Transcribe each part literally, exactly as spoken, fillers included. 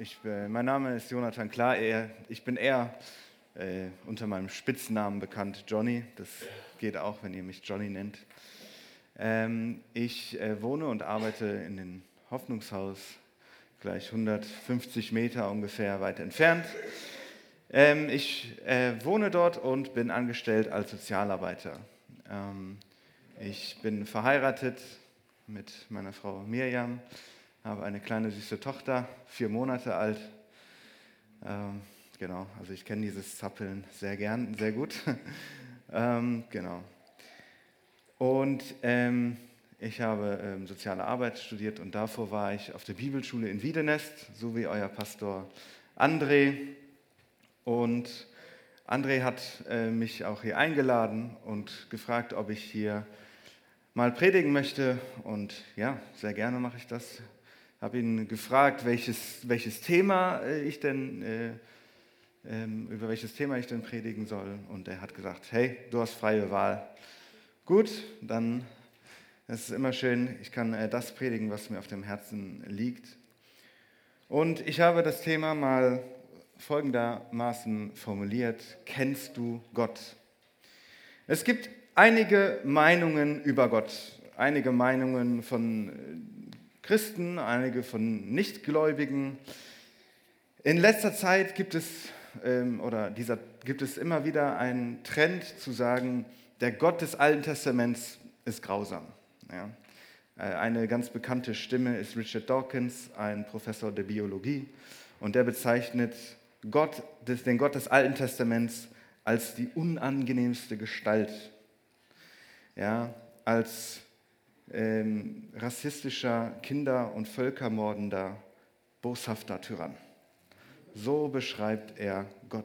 Ich, äh, mein Name ist Jonathan Klar. eher- Ich bin eher äh, unter meinem Spitznamen bekannt, Johnny. Das geht auch, wenn ihr mich Johnny nennt. Ähm, ich äh, wohne und arbeite in dem Hoffnungshaus, gleich hundertfünfzig Meter ungefähr weit entfernt. Ähm, ich äh, wohne dort und bin angestellt als Sozialarbeiter. Ähm, ich bin verheiratet mit meiner Frau Mirjam, habe eine kleine süße Tochter, vier Monate alt. Ähm, genau, also ich kenne dieses Zappeln sehr gern, sehr gut. ähm, genau. Und ähm, ich habe ähm, soziale Arbeit studiert und davor war ich auf der Bibelschule in Wiedenest, so wie euer Pastor André. Und André hat äh, mich auch hier eingeladen und gefragt, ob ich hier mal predigen möchte. Und ja, sehr gerne mache ich das. Habe ihn gefragt, welches, welches Thema äh, ich denn, äh, ähm, über welches Thema ich denn predigen soll. Und er hat gesagt, hey, du hast freie Wahl. Gut, dann ist es immer schön, ich kann äh, das predigen, was mir auf dem Herzen liegt. Und ich habe das Thema mal folgendermaßen formuliert: Kennst du Gott? Es gibt einige Meinungen über Gott, einige Meinungen von äh, Christen, einige von Nichtgläubigen. In letzter Zeit gibt es, ähm, oder dieser, gibt es immer wieder einen Trend zu sagen, der Gott des Alten Testaments ist grausam. Ja. Äh, Eine ganz bekannte Stimme ist Richard Dawkins, ein Professor der Biologie, und der bezeichnet Gott, des- den Gott des Alten Testaments als die unangenehmste Gestalt, ja, als ähm, rassistischer, Kinder- und völkermordender, boshafter Tyrann. So beschreibt er Gott.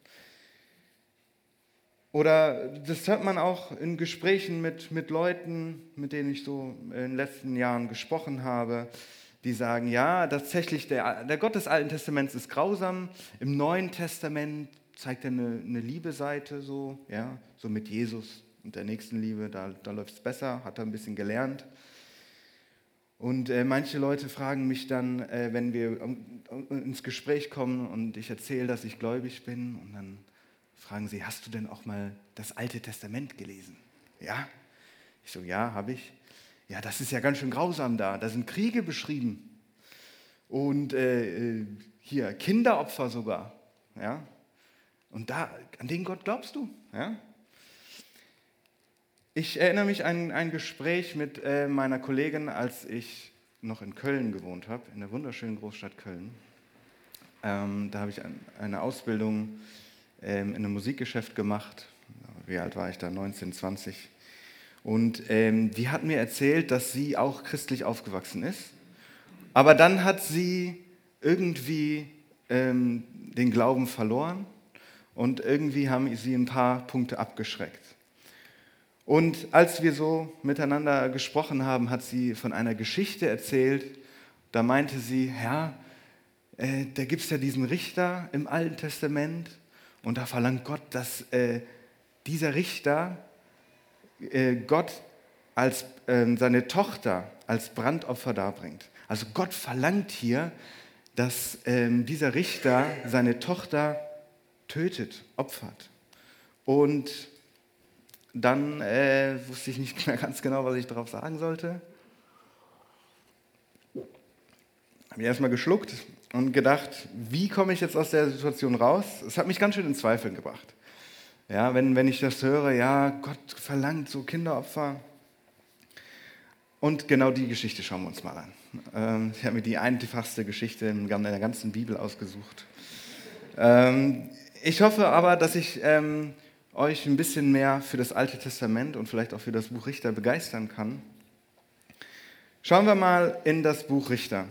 Oder das hört man auch in Gesprächen mit, mit Leuten, mit denen ich so in den letzten Jahren gesprochen habe, die sagen, ja, tatsächlich, der, der Gott des Alten Testaments ist grausam. Im Neuen Testament zeigt er eine, eine Liebe-Seite, so, ja, so mit Jesus und der Nächstenliebe, da, da läuft es besser, hat er ein bisschen gelernt. Und äh, manche Leute fragen mich dann, äh, wenn wir um, um, ins Gespräch kommen und ich erzähle, dass ich gläubig bin, und dann fragen sie, hast du denn auch mal das Alte Testament gelesen? Ja? Ich so, ja, habe ich. Ja, das ist ja ganz schön grausam da. Da sind Kriege beschrieben und äh, äh, hier Kinderopfer sogar. Ja? Und da, an den Gott glaubst du? Ja? Ich erinnere mich an ein Gespräch mit äh, meiner Kollegin, als ich noch in Köln gewohnt habe, in der wunderschönen Großstadt Köln. Ähm, da habe ich ein, eine Ausbildung ähm, in einem Musikgeschäft gemacht. Wie alt war ich da? neunzehn, zwanzig. Und ähm, die hat mir erzählt, dass sie auch christlich aufgewachsen ist. Aber dann hat sie irgendwie ähm, den Glauben verloren und irgendwie haben sie ein paar Punkte abgeschreckt. Und als wir so miteinander gesprochen haben, hat sie von einer Geschichte erzählt. Da meinte sie, ja, äh, da gibt es ja diesen Richter im Alten Testament und da verlangt Gott, dass äh, dieser Richter äh, Gott als äh, seine Tochter als Brandopfer darbringt. Also Gott verlangt hier, dass ähm, dieser Richter seine Tochter tötet, opfert. Und dann äh, wusste ich nicht mehr ganz genau, was ich darauf sagen sollte. Habe ich erstmal geschluckt und gedacht, wie komme ich jetzt aus der Situation raus? Es hat mich ganz schön in Zweifeln gebracht. Ja, wenn, wenn ich das höre, ja, Gott verlangt so Kinderopfer. Und genau die Geschichte schauen wir uns mal an. Ähm, ich habe mir die einfachste Geschichte in der ganzen Bibel ausgesucht. Ähm, ich hoffe aber, dass ich ähm, euch ein bisschen mehr für das Alte Testament und vielleicht auch für das Buch Richter begeistern kann. Schauen wir mal in das Buch Richter.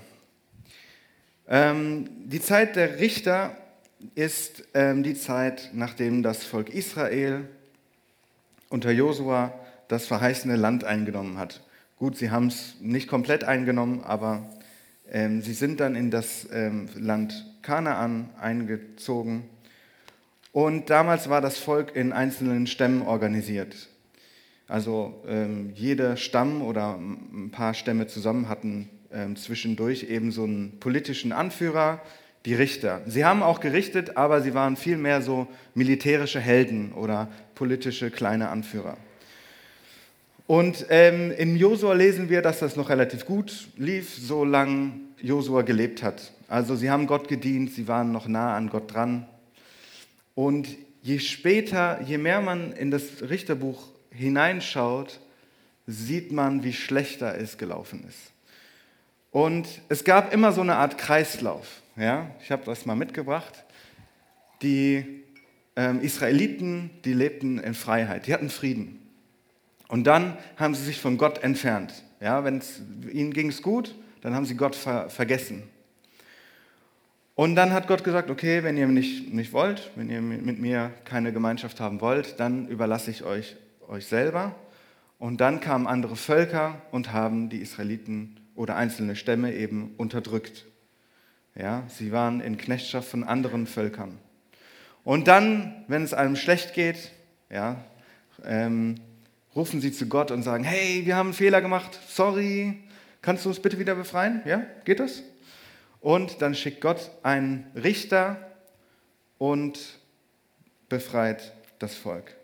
Ähm, die Zeit der Richter ist ähm, die Zeit, nachdem das Volk Israel unter Josua das verheißene Land eingenommen hat. Gut, sie haben es nicht komplett eingenommen, aber ähm, sie sind dann in das ähm, Land Kanaan eingezogen. Und damals war das Volk in einzelnen Stämmen organisiert. Also ähm, jeder Stamm oder ein paar Stämme zusammen hatten ähm, zwischendurch eben so einen politischen Anführer, die Richter. Sie haben auch gerichtet, aber sie waren vielmehr so militärische Helden oder politische kleine Anführer. Und ähm, in Josua lesen wir, dass das noch relativ gut lief, solange Josua gelebt hat. Also sie haben Gott gedient, sie waren noch nah an Gott dran. Und je später, je mehr man in das Richterbuch hineinschaut, sieht man, wie schlechter es gelaufen ist. Und es gab immer so eine Art Kreislauf. Ja? Ich habe das mal mitgebracht. Die ähm, Israeliten, die lebten in Freiheit, die hatten Frieden. Und dann haben sie sich von Gott entfernt. Ja, wenn es ihnen ging es gut, dann haben sie Gott ver- vergessen. Und dann hat Gott gesagt, okay, wenn ihr nicht, nicht wollt, wenn ihr mit mir keine Gemeinschaft haben wollt, dann überlasse ich euch, euch selber. Und dann kamen andere Völker und haben die Israeliten oder einzelne Stämme eben unterdrückt. Ja, sie waren in Knechtschaft von anderen Völkern. Und dann, wenn es einem schlecht geht, ja, ähm, rufen sie zu Gott und sagen, hey, wir haben einen Fehler gemacht, sorry, kannst du uns bitte wieder befreien? Ja, geht das? Und dann schickt Gott einen Richter und befreit das Volk.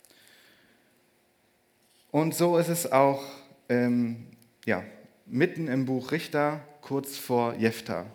Und so ist es auch ähm, ja, mitten im Buch Richter, kurz vor Jephtha.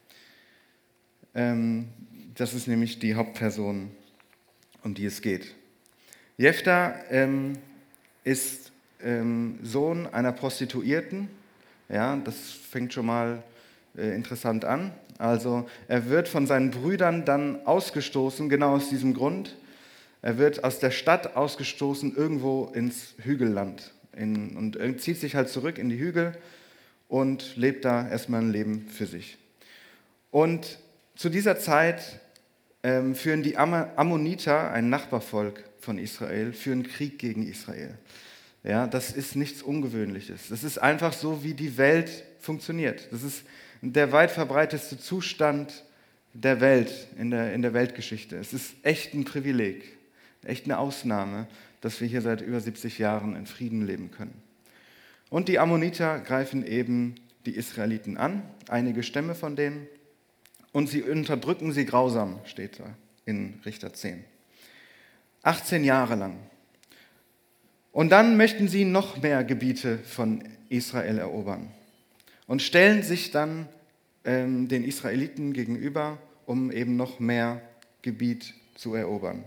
Ähm, das ist nämlich die Hauptperson, um die es geht. Jephtha ähm, ist ähm, Sohn einer Prostituierten. Ja, das fängt schon mal äh, interessant an. Also er wird von seinen Brüdern dann ausgestoßen, genau aus diesem Grund. Er wird aus der Stadt ausgestoßen irgendwo ins Hügelland in, und zieht sich halt zurück in die Hügel und lebt da erstmal ein Leben für sich. Und zu dieser Zeit ähm, führen die Am- Ammoniter, ein Nachbarvolk von Israel, führen Krieg gegen Israel. Ja, das ist nichts Ungewöhnliches. Das ist einfach so, wie die Welt funktioniert. Das ist der weit verbreitetste Zustand der Welt, in der, in der Weltgeschichte. Es ist echt ein Privileg, echt eine Ausnahme, dass wir hier seit über siebzig Jahren in Frieden leben können. Und die Ammoniter greifen eben die Israeliten an, einige Stämme von denen, und sie unterdrücken sie grausam, steht da in Richter zehn. achtzehn Jahre lang. Und dann möchten sie noch mehr Gebiete von Israel erobern und stellen sich dann ähm, den Israeliten gegenüber, um eben noch mehr Gebiet zu erobern.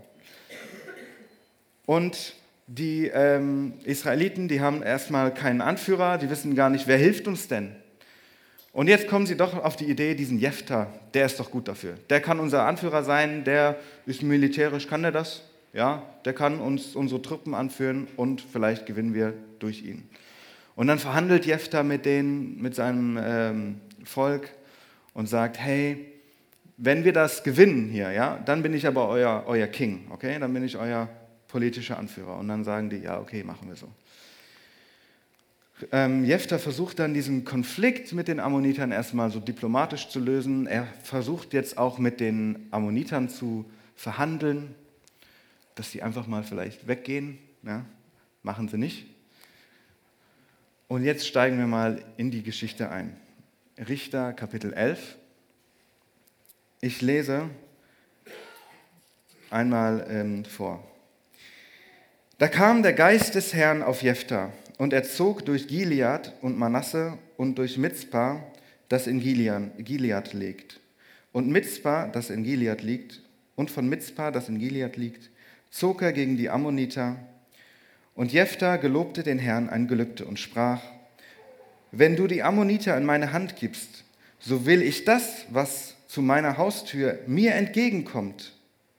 Und die ähm, Israeliten, die haben erstmal keinen Anführer, die wissen gar nicht, wer hilft uns denn? Und jetzt kommen sie doch auf die Idee, diesen Jephtha, der ist doch gut dafür. Der kann unser Anführer sein, der ist militärisch, kann der das? Ja, der kann uns unsere Truppen anführen und vielleicht gewinnen wir durch ihn. Und dann verhandelt Jephtha mit, denen, mit seinem ähm, Volk und sagt, hey, wenn wir das gewinnen hier, ja, dann bin ich aber euer, euer King, okay? Dann bin ich euer politischer Anführer. Und dann sagen die, ja, okay, machen wir so. Ähm, Jephtha versucht dann diesen Konflikt mit den Ammonitern erstmal so diplomatisch zu lösen. Er versucht jetzt auch mit den Ammonitern zu verhandeln, dass sie einfach mal vielleicht weggehen. Ja, machen sie nicht. Und jetzt steigen wir mal in die Geschichte ein. Richter Kapitel elf. Ich lese einmal ähm, vor. Da kam der Geist des Herrn auf Jephtha, und er zog durch Gilead und Manasse und durch Mizpa, das in Gilead liegt. Und Mizpa, das in Gilead liegt, und von Mizpa, das in Gilead liegt, zog er gegen die Ammoniter. Und Jephtha gelobte den Herrn ein Gelübde und sprach, wenn du die Ammoniter in meine Hand gibst, so will ich das, was zu meiner Haustür mir entgegenkommt,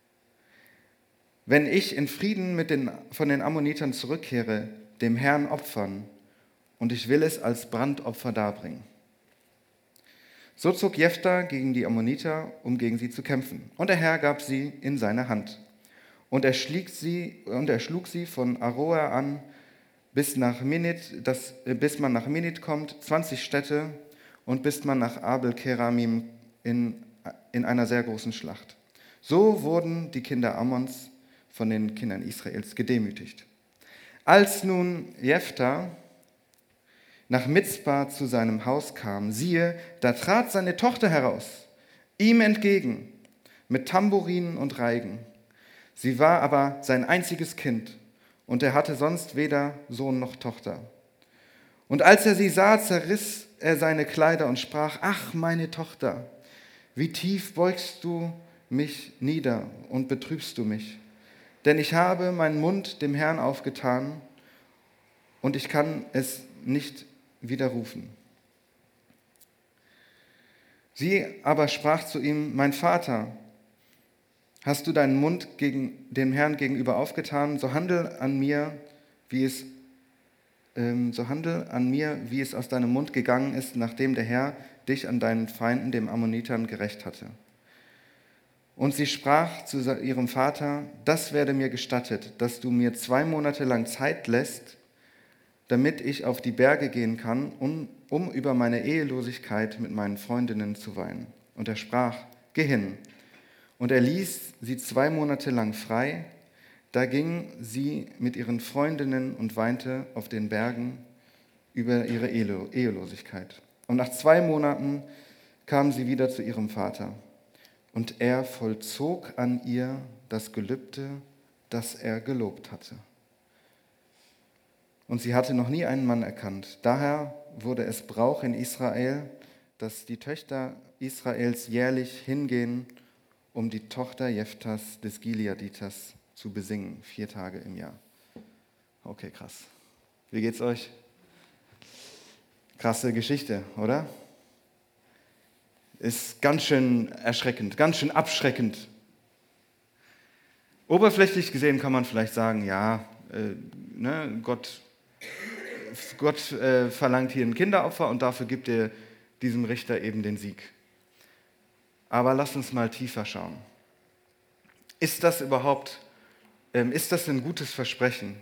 wenn ich in Frieden mit den, von den Ammonitern zurückkehre, dem Herrn opfern, und ich will es als Brandopfer darbringen. So zog Jephtha gegen die Ammoniter, um gegen sie zu kämpfen. Und der Herr gab sie in seine Hand. Und er, schlägt sie, und er schlug sie von Aroer an, bis, nach Minit, das, bis man nach Minit kommt, zwanzig Städte, und bis man nach Abel-Keramim in, in einer sehr großen Schlacht. So wurden die Kinder Ammons von den Kindern Israels gedemütigt. Als nun Jephtha nach Mizpa zu seinem Haus kam, siehe, da trat seine Tochter heraus, ihm entgegen mit Tambourinen und Reigen. Sie war aber sein einziges Kind und er hatte sonst weder Sohn noch Tochter. Und als er sie sah, zerriss er seine Kleider und sprach: Ach, meine Tochter, wie tief beugst du mich nieder und betrübst du mich? Denn ich habe meinen Mund dem Herrn aufgetan und ich kann es nicht widerrufen. Sie aber sprach zu ihm: Mein Vater, hast du deinen Mund gegen dem Herrn gegenüber aufgetan, so handel an mir, wie es ähm, so handel an mir, wie es aus deinem Mund gegangen ist, nachdem der Herr dich an deinen Feinden, dem Ammonitern, gerächt hatte. Und sie sprach zu ihrem Vater: Das werde mir gestattet, dass du mir zwei Monate lang Zeit lässt, damit ich auf die Berge gehen kann, um, um über meine Ehelosigkeit mit meinen Freundinnen zu weinen. Und er sprach: Geh hin. Und er ließ sie zwei Monate lang frei. Da ging sie mit ihren Freundinnen und weinte auf den Bergen über ihre Ehelosigkeit. Und nach zwei Monaten kam sie wieder zu ihrem Vater. Und er vollzog an ihr das Gelübde, das er gelobt hatte. Und sie hatte noch nie einen Mann erkannt. Daher wurde es Brauch in Israel, dass die Töchter Israels jährlich hingehen, um die Tochter Jephthas des Gileaditers zu besingen, vier Tage im Jahr. Okay, krass. Wie geht's euch? Krasse Geschichte, oder? Ist ganz schön erschreckend, ganz schön abschreckend. Oberflächlich gesehen kann man vielleicht sagen, ja, äh, ne, Gott, Gott äh, verlangt hier ein Kinderopfer und dafür gibt er diesem Richter eben den Sieg. Aber lasst uns mal tiefer schauen. Ist das überhaupt, ähm, ist das ein gutes Versprechen?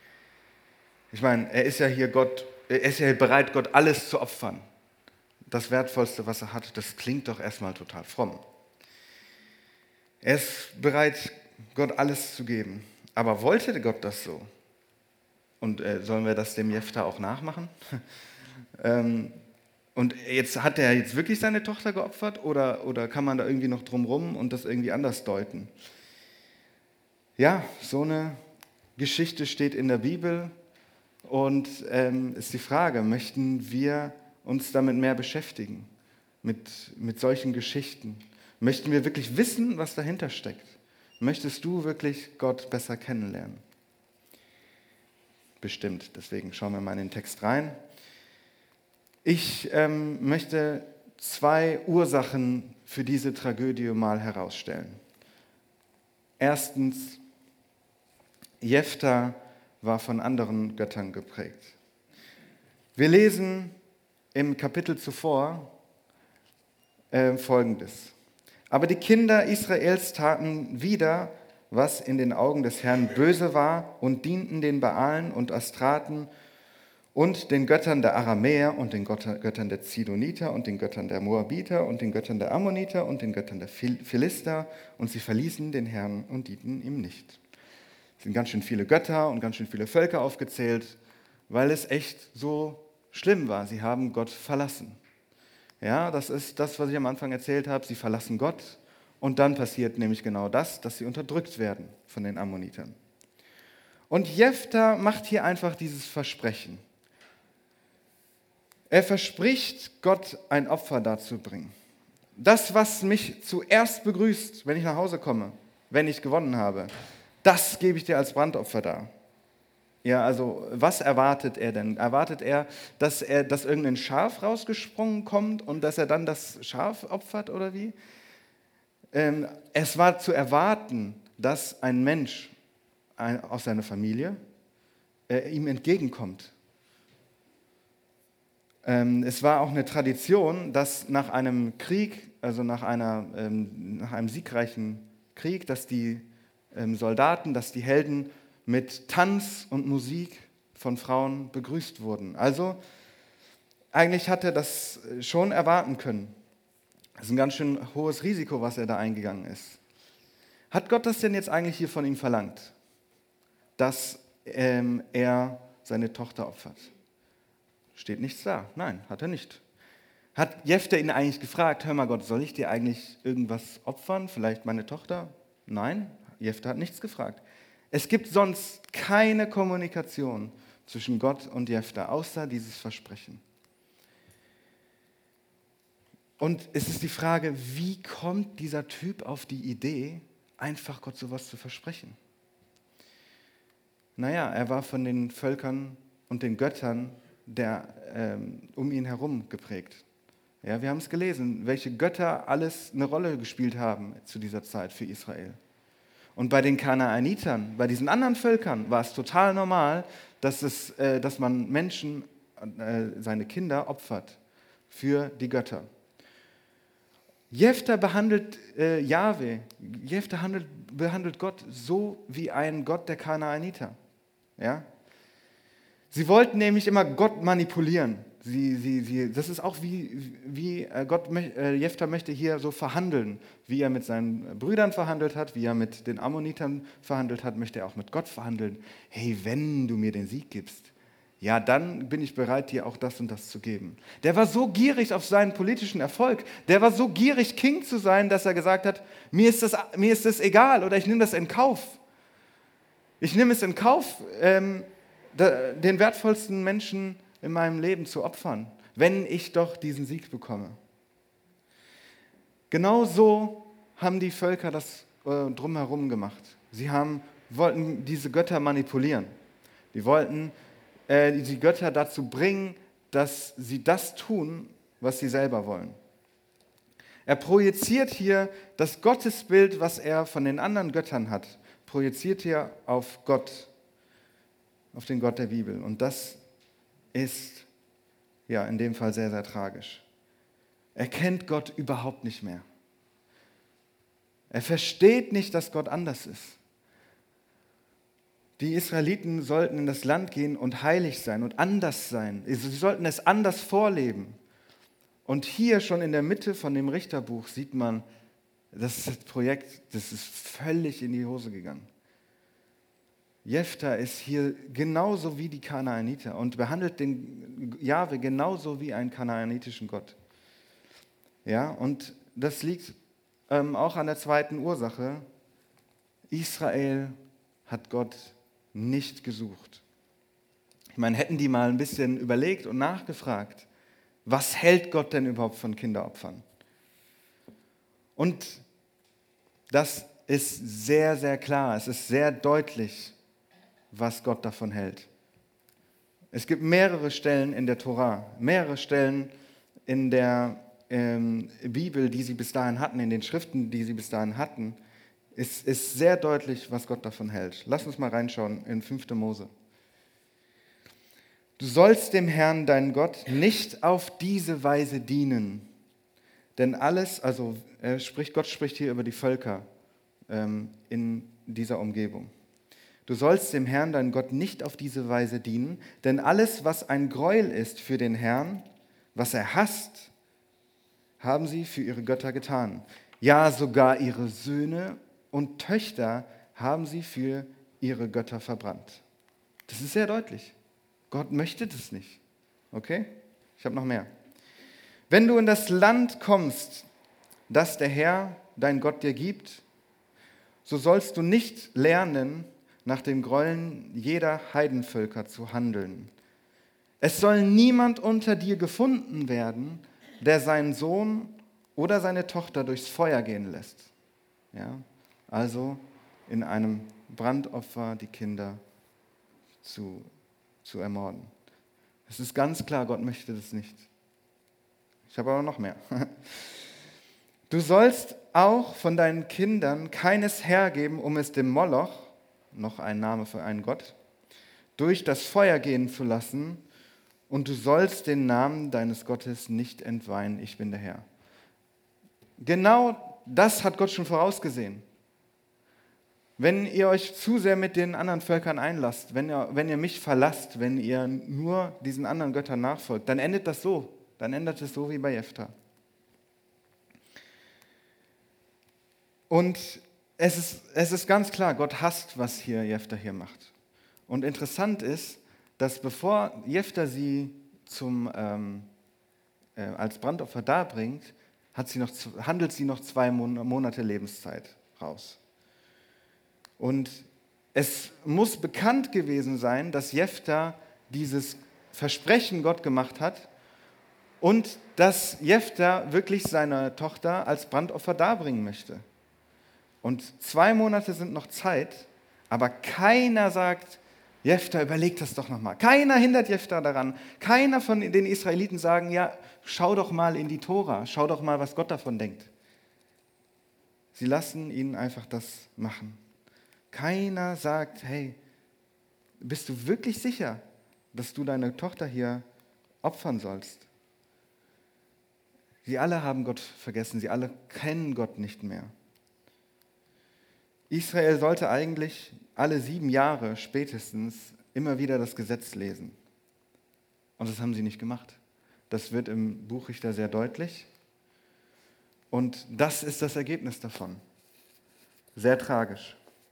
Ich meine, er ist ja hier Gott, er ist ja bereit, Gott alles zu opfern. Das Wertvollste, was er hat, das klingt doch erstmal total fromm. Er ist bereit, Gott alles zu geben. Aber wollte Gott das so? Und äh, sollen wir das dem Jephthah auch nachmachen? ähm, und jetzt hat er jetzt wirklich seine Tochter geopfert oder, oder kann man da irgendwie noch drumrum und das irgendwie anders deuten? Ja, so eine Geschichte steht in der Bibel und ähm, ist die Frage, möchten wir uns damit mehr beschäftigen, mit, mit solchen Geschichten? Möchten wir wirklich wissen, was dahinter steckt? Möchtest du wirklich Gott besser kennenlernen? Bestimmt, deswegen schauen wir mal in den Text rein. Ich ähm, möchte zwei Ursachen für diese Tragödie mal herausstellen. Erstens, Jephthah war von anderen Göttern geprägt. Wir lesen im Kapitel zuvor äh, Folgendes. Aber die Kinder Israels taten wieder, was in den Augen des Herrn böse war, und dienten den Baalen und Astraten und den Göttern der Aramäer und den Göttern der Zidoniter und den Göttern der Moabiter und den Göttern der Ammoniter und den Göttern der Philister, und sie verließen den Herrn und dienten ihm nicht. Es sind ganz schön viele Götter und ganz schön viele Völker aufgezählt, weil es echt so schlimm war. Sie haben Gott verlassen. Ja, das ist das, was ich am Anfang erzählt habe. Sie verlassen Gott und dann passiert nämlich genau das, dass sie unterdrückt werden von den Ammonitern. Und Jephthah macht hier einfach dieses Versprechen. Er verspricht, Gott ein Opfer darzubringen. Das, was mich zuerst begrüßt, wenn ich nach Hause komme, wenn ich gewonnen habe, das gebe ich dir als Brandopfer dar. Ja, also was erwartet er denn? Erwartet er, dass, er, dass irgendein Schaf rausgesprungen kommt und dass er dann das Schaf opfert oder wie? Ähm, es war zu erwarten, dass ein Mensch ein, aus seiner Familie äh, ihm entgegenkommt. Ähm, es war auch eine Tradition, dass nach einem Krieg, also nach, einer, ähm, nach einem siegreichen Krieg, dass die ähm, Soldaten, dass die Helden mit Tanz und Musik von Frauen begrüßt wurden. Also eigentlich hat er das schon erwarten können. Das ist ein ganz schön hohes Risiko, was er da eingegangen ist. Hat Gott das denn jetzt eigentlich hier von ihm verlangt, dass ähm, er seine Tochter opfert? Steht nichts da. Nein, hat er nicht. hat Jefter ihn eigentlich gefragt, hör mal Gott, soll ich dir eigentlich irgendwas opfern, vielleicht meine Tochter? Nein, Jefter hat nichts gefragt. Es gibt sonst keine Kommunikation zwischen Gott und Jefter, außer dieses Versprechen. Und es ist die Frage, wie kommt dieser Typ auf die Idee, einfach Gott sowas zu versprechen? Naja, er war von den Völkern und den Göttern der, ähm, um ihn herum geprägt. Ja, wir haben es gelesen, welche Götter alles eine Rolle gespielt haben zu dieser Zeit für Israel. Und bei den Kanaanitern, bei diesen anderen Völkern, war es total normal, dass, es, äh, dass man Menschen, äh, seine Kinder opfert für die Götter. Jefter behandelt äh, Jahwe, Jefter handelt, behandelt Gott so wie ein Gott der Kanaaniter. Ja? Sie wollten nämlich immer Gott manipulieren. Sie, sie, sie, das ist auch wie, wie Gott, äh, Jefter möchte hier so verhandeln, wie er mit seinen Brüdern verhandelt hat, wie er mit den Ammonitern verhandelt hat, möchte er auch mit Gott verhandeln. Hey, wenn du mir den Sieg gibst, ja, dann bin ich bereit, dir auch das und das zu geben. Der war so gierig auf seinen politischen Erfolg, der war so gierig, King zu sein, dass er gesagt hat, mir ist das, mir ist das egal oder ich nehme das in Kauf. Ich nehme es in Kauf, ähm, da, den wertvollsten Menschen in meinem Leben zu opfern, wenn ich doch diesen Sieg bekomme. Genau so haben die Völker das äh, drumherum gemacht. Sie haben, wollten diese Götter manipulieren. Die wollten äh, die Götter dazu bringen, dass sie das tun, was sie selber wollen. Er projiziert hier das Gottesbild, was er von den anderen Göttern hat, projiziert hier auf Gott, auf den Gott der Bibel. Und das ist ja in dem Fall sehr, sehr tragisch. Er kennt Gott überhaupt nicht mehr. Er versteht nicht, dass Gott anders ist. Die Israeliten sollten in das Land gehen und heilig sein und anders sein. Sie sollten es anders vorleben. Und hier schon in der Mitte von dem Richterbuch sieht man, das Projekt, das ist völlig in die Hose gegangen. Jefter ist hier genauso wie die Kanaaniter und behandelt den Jahwe genauso wie einen kanaanitischen Gott. Ja, und das liegt ähm, auch an der zweiten Ursache. Israel hat Gott nicht gesucht. Ich meine, hätten die mal ein bisschen überlegt und nachgefragt, was hält Gott denn überhaupt von Kinderopfern? Und das ist sehr, sehr klar, es ist sehr deutlich, was Gott davon hält. Es gibt mehrere Stellen in der Tora, mehrere Stellen in der ähm, Bibel, die sie bis dahin hatten, in den Schriften, die sie bis dahin hatten. Es ist sehr deutlich, was Gott davon hält. Lass uns mal reinschauen in fünfte Mose. Du sollst dem Herrn, deinen Gott, nicht auf diese Weise dienen, denn alles, also er spricht, Gott spricht hier über die Völker ähm, in dieser Umgebung. Du sollst dem Herrn, deinen Gott, nicht auf diese Weise dienen, denn alles, was ein Gräuel ist für den Herrn, was er hasst, haben sie für ihre Götter getan. Ja, sogar ihre Söhne und Töchter haben sie für ihre Götter verbrannt. Das ist sehr deutlich. Gott möchte das nicht. Okay? Ich habe noch mehr. Wenn du in das Land kommst, das der Herr, dein Gott, dir gibt, so sollst du nicht lernen, nach dem Grollen jeder Heidenvölker zu handeln. Es soll niemand unter dir gefunden werden, der seinen Sohn oder seine Tochter durchs Feuer gehen lässt. Ja, also in einem Brandopfer die Kinder zu, zu ermorden. Es ist ganz klar, Gott möchte das nicht. Ich habe aber noch mehr. Du sollst auch von deinen Kindern keines hergeben, um es dem Moloch, noch ein Name für einen Gott, durch das Feuer gehen zu lassen, und du sollst den Namen deines Gottes nicht entweihen, ich bin der Herr. Genau das hat Gott schon vorausgesehen. Wenn ihr euch zu sehr mit den anderen Völkern einlasst, wenn ihr, wenn ihr mich verlasst, wenn ihr nur diesen anderen Göttern nachfolgt, dann endet das so, dann endet es so wie bei Jefter. Und es ist, es ist ganz klar, Gott hasst, was hier Jefter hier macht. Und interessant ist, dass bevor Jefter sie zum, ähm, äh, als Brandopfer darbringt, hat sie noch, handelt sie noch zwei Monate Lebenszeit raus. Und es muss bekannt gewesen sein, dass Jephtha dieses Versprechen Gott gemacht hat und dass Jephtha wirklich seine Tochter als Brandopfer darbringen möchte. Und zwei Monate sind noch Zeit, aber keiner sagt, Jephtha, überleg das doch nochmal. Keiner hindert Jephtha daran. Keiner von den Israeliten sagen, ja, schau doch mal in die Tora, schau doch mal, was Gott davon denkt. Sie lassen ihn einfach das machen. Keiner sagt, hey, bist du wirklich sicher, dass du deine Tochter hier opfern sollst? Sie alle haben Gott vergessen, sie alle kennen Gott nicht mehr. Israel sollte eigentlich alle sieben Jahre spätestens immer wieder das Gesetz lesen. Und das haben sie nicht gemacht. Das wird im Buch Richter sehr deutlich. Und das ist das Ergebnis davon. Sehr tragisch.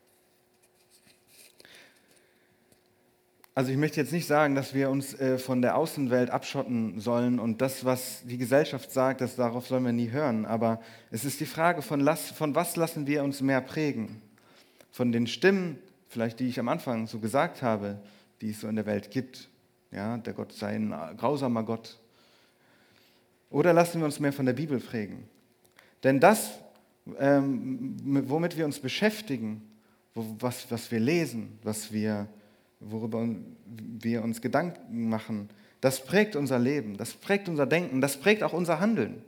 Also ich möchte jetzt nicht sagen, dass wir uns äh, von der Außenwelt abschotten sollen und das, was die Gesellschaft sagt, das, darauf sollen wir nie hören. Aber es ist die Frage, von, las, von was lassen wir uns mehr prägen? Von den Stimmen, vielleicht die ich am Anfang so gesagt habe, die es so in der Welt gibt. Ja, der Gott sei ein grausamer Gott. Oder lassen wir uns mehr von der Bibel prägen? Denn das, ähm, womit wir uns beschäftigen, wo, was, was wir lesen, was wir worüber wir uns Gedanken machen, das prägt unser Leben, das prägt unser Denken, das prägt auch unser Handeln.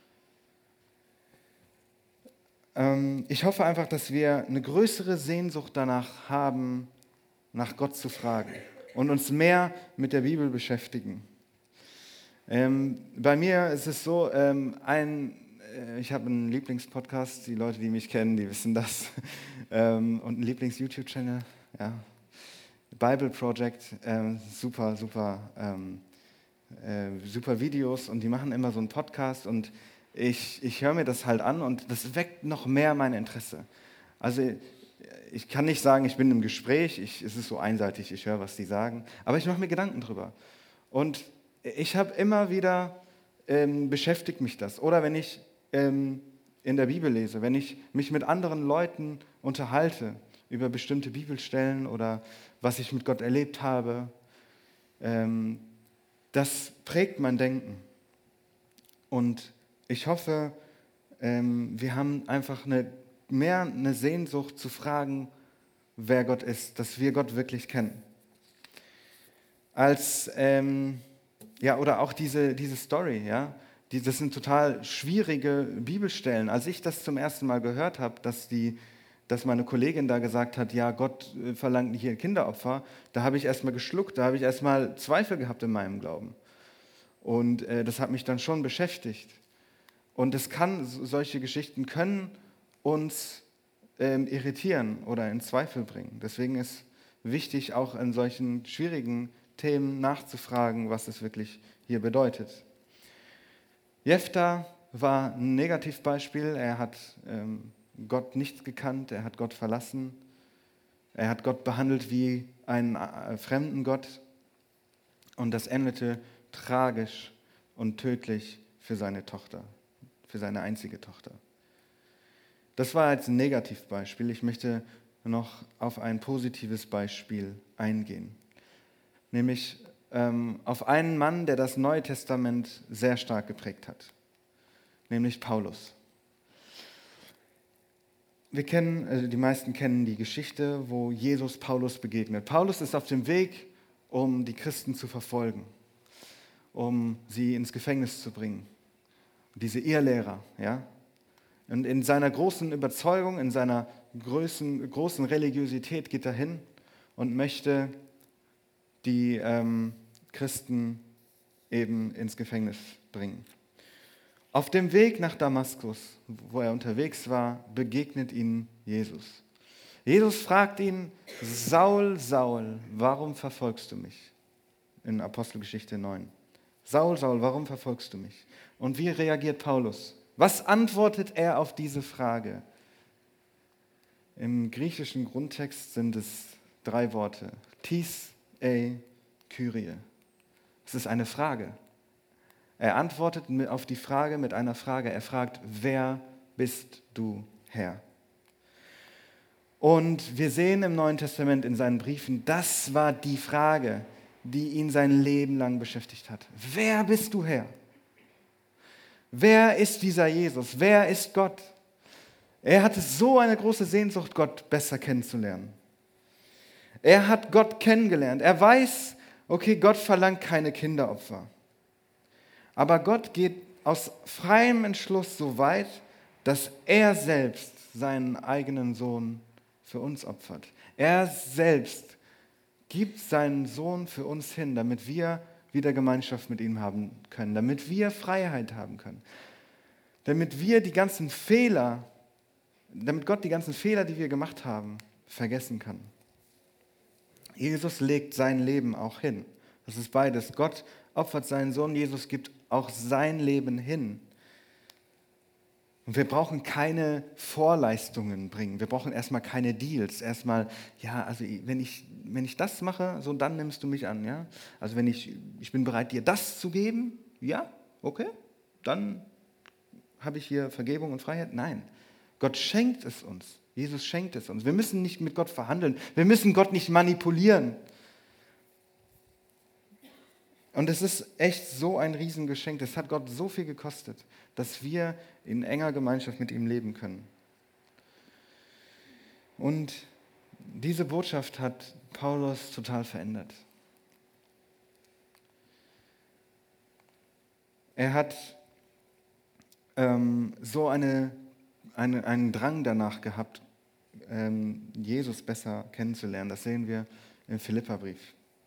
Ähm, ich hoffe einfach, dass wir eine größere Sehnsucht danach haben, nach Gott zu fragen und uns mehr mit der Bibel beschäftigen. Ähm, bei mir ist es so, ähm, ein, äh, ich habe einen Lieblingspodcast, die Leute, die mich kennen, die wissen das, ähm, und einen Lieblings-YouTube-Channel, ja. Bible Project, äh, super, super, ähm, äh, super Videos und die machen immer so einen Podcast und ich, ich höre mir das halt an und das weckt noch mehr mein Interesse. Also ich kann nicht sagen, ich bin im Gespräch, ich, es ist so einseitig, ich höre, was die sagen, aber ich mache mir Gedanken drüber. Und ich habe immer wieder, ähm, beschäftigt mich das. Oder wenn ich ähm, in der Bibel lese, wenn ich mich mit anderen Leuten unterhalte über bestimmte Bibelstellen oder was ich mit Gott erlebt habe, ähm, das prägt mein Denken. Und ich hoffe, ähm, wir haben einfach eine, mehr eine Sehnsucht zu fragen, wer Gott ist, dass wir Gott wirklich kennen. Als, ähm, ja, oder auch diese, diese Story, ja, die, das sind total schwierige Bibelstellen. Als ich das zum ersten Mal gehört habe, dass die dass meine Kollegin da gesagt hat, ja, Gott verlangt hier Kinderopfer, da habe ich erstmal geschluckt, da habe ich erstmal Zweifel gehabt in meinem Glauben. Und äh, das hat mich dann schon beschäftigt. Und es kann, solche Geschichten können uns ähm, irritieren oder in Zweifel bringen. Deswegen ist wichtig, auch in solchen schwierigen Themen nachzufragen, was es wirklich hier bedeutet. Jephtha war ein Negativbeispiel. Er hat ähm, Gott nicht gekannt, er hat Gott verlassen, er hat Gott behandelt wie einen fremden Gott und das endete tragisch und tödlich für seine Tochter, für seine einzige Tochter. Das war jetzt ein Negativbeispiel. Ich möchte noch auf ein positives Beispiel eingehen, nämlich ähm, auf einen Mann, der das Neue Testament sehr stark geprägt hat, nämlich Paulus. Wir kennen, also die meisten kennen die Geschichte, wo Jesus Paulus begegnet. Paulus ist auf dem Weg, um die Christen zu verfolgen, um sie ins Gefängnis zu bringen. Diese Irrlehrer, ja. Und in seiner großen Überzeugung, in seiner großen, großen Religiosität geht er hin und möchte die ähm, Christen eben ins Gefängnis bringen. Auf dem Weg nach Damaskus, wo er unterwegs war, begegnet ihm Jesus. Jesus fragt ihn, Saul, Saul, warum verfolgst du mich? In Apostelgeschichte neun. Saul, Saul, warum verfolgst du mich? Und wie reagiert Paulus? Was antwortet er auf diese Frage? Im griechischen Grundtext sind es drei Worte. Tis, ei, Kyrie. Es ist eine Frage. Er antwortet mit- auf die Frage mit einer Frage. Er fragt, wer bist du, Herr? Und wir sehen im Neuen Testament in seinen Briefen, das war die Frage, die ihn sein Leben lang beschäftigt hat. Wer bist du, Herr? Wer ist dieser Jesus? Wer ist Gott? Er hatte so eine große Sehnsucht, Gott besser kennenzulernen. Er hat Gott kennengelernt. Er weiß, okay, Gott verlangt keine Kinderopfer. Aber Gott geht aus freiem Entschluss so weit, dass er selbst seinen eigenen Sohn für uns opfert. Er selbst gibt seinen Sohn für uns hin, damit wir wieder Gemeinschaft mit ihm haben können, damit wir Freiheit haben können, damit wir die ganzen Fehler, damit Gott die ganzen Fehler, die wir gemacht haben, vergessen kann. Jesus legt sein Leben auch hin. Das ist beides. Gott opfert seinen Sohn, Jesus gibt auch sein Leben hin. Und wir brauchen keine Vorleistungen bringen. Wir brauchen erstmal keine Deals. Erstmal, ja, also wenn ich, wenn ich das mache, so dann nimmst du mich an. Ja? Also wenn ich, ich bin bereit, dir das zu geben, ja, okay, dann habe ich hier Vergebung und Freiheit. Nein, Gott schenkt es uns. Jesus schenkt es uns. Wir müssen nicht mit Gott verhandeln. Wir müssen Gott nicht manipulieren. Und es ist echt so ein Riesengeschenk. Es hat Gott so viel gekostet, dass wir in enger Gemeinschaft mit ihm leben können. Und diese Botschaft hat Paulus total verändert. Er hat ähm, so eine, eine, einen Drang danach gehabt, ähm, Jesus besser kennenzulernen. Das sehen wir im Philipperbrief.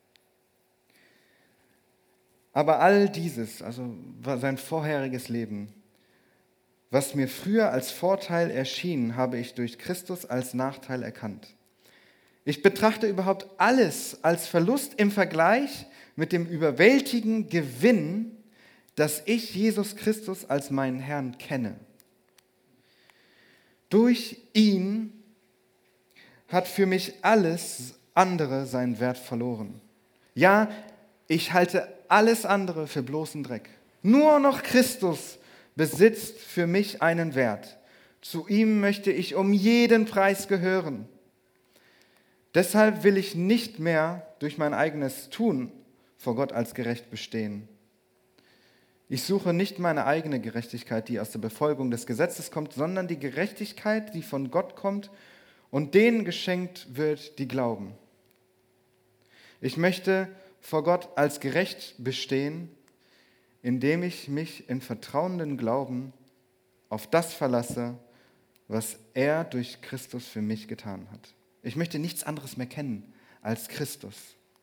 Aber all dieses, also sein vorheriges Leben, was mir früher als Vorteil erschien, habe ich durch Christus als Nachteil erkannt. Ich betrachte überhaupt alles als Verlust im Vergleich mit dem überwältigenden Gewinn, dass ich Jesus Christus als meinen Herrn kenne. Durch ihn hat für mich alles andere seinen Wert verloren. Ja, ich halte alles andere für bloßen Dreck. Nur noch Christus besitzt für mich einen Wert. Zu ihm möchte ich um jeden Preis gehören. Deshalb will ich nicht mehr durch mein eigenes Tun vor Gott als gerecht bestehen. Ich suche nicht meine eigene Gerechtigkeit, die aus der Befolgung des Gesetzes kommt, sondern die Gerechtigkeit, die von Gott kommt und denen geschenkt wird, die glauben. Ich möchte vor Gott als gerecht bestehen, indem ich mich in vertrauenden Glauben auf das verlasse, was er durch Christus für mich getan hat. Ich möchte nichts anderes mehr kennen als Christus.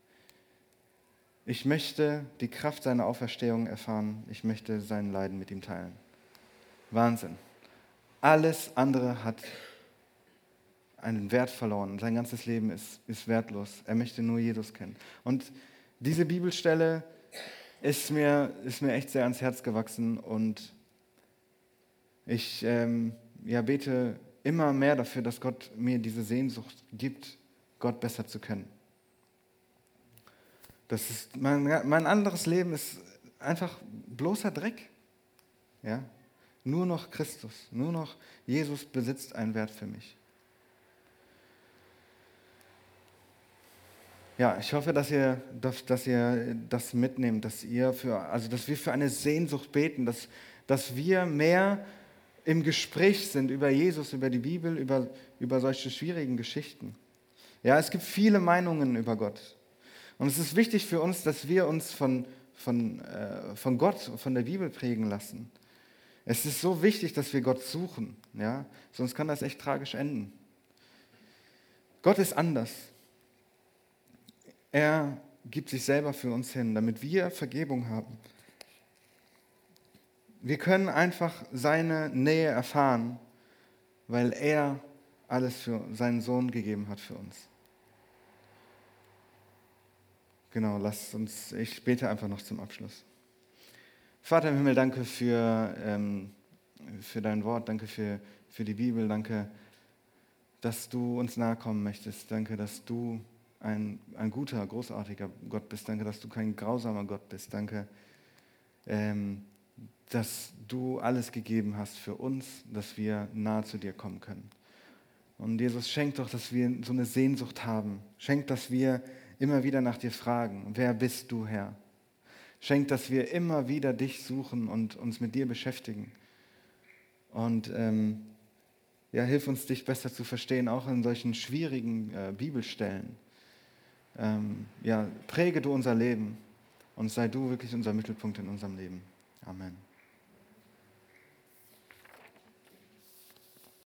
Ich möchte die Kraft seiner Auferstehung erfahren. Ich möchte sein Leiden mit ihm teilen. Wahnsinn. Alles andere hat einen Wert verloren. Sein ganzes Leben ist, ist wertlos. Er möchte nur Jesus kennen. Und diese Bibelstelle ist mir, ist mir echt sehr ans Herz gewachsen und ich ähm, ja, bete immer mehr dafür, dass Gott mir diese Sehnsucht gibt, Gott besser zu kennen. Das ist, mein, mein anderes Leben ist einfach bloßer Dreck. Ja? Nur noch Christus, nur noch Jesus besitzt einen Wert für mich. Ja, ich hoffe, dass ihr, dass, dass ihr das mitnehmt, dass ihr für, also dass wir für eine Sehnsucht beten, dass, dass wir mehr im Gespräch sind über Jesus, über die Bibel, über, über solche schwierigen Geschichten. Ja, es gibt viele Meinungen über Gott. Und es ist wichtig für uns, dass wir uns von, von, äh, von Gott, von der Bibel prägen lassen. Es ist so wichtig, dass wir Gott suchen, ja? Sonst kann das echt tragisch enden. Gott ist anders. Er gibt sich selber für uns hin, damit wir Vergebung haben. Wir können einfach seine Nähe erfahren, weil er alles für seinen Sohn gegeben hat für uns. Genau, lasst uns, ich bete einfach noch zum Abschluss. Vater im Himmel, danke für, ähm, für dein Wort, danke für, für die Bibel, danke, dass du uns nahe kommen möchtest, danke, dass du ein, ein guter, großartiger Gott bist, danke, dass du kein grausamer Gott bist, danke, ähm, dass du alles gegeben hast für uns, dass wir nahe zu dir kommen können. Und Jesus, schenk doch, dass wir so eine Sehnsucht haben. Schenk, dass wir immer wieder nach dir fragen, wer bist du, Herr? Schenk, dass wir immer wieder dich suchen und uns mit dir beschäftigen. Und ähm, ja, hilf uns, dich besser zu verstehen, auch in solchen schwierigen äh, Bibelstellen. Ähm, ja, präge du unser Leben und sei du wirklich unser Mittelpunkt in unserem Leben. Amen.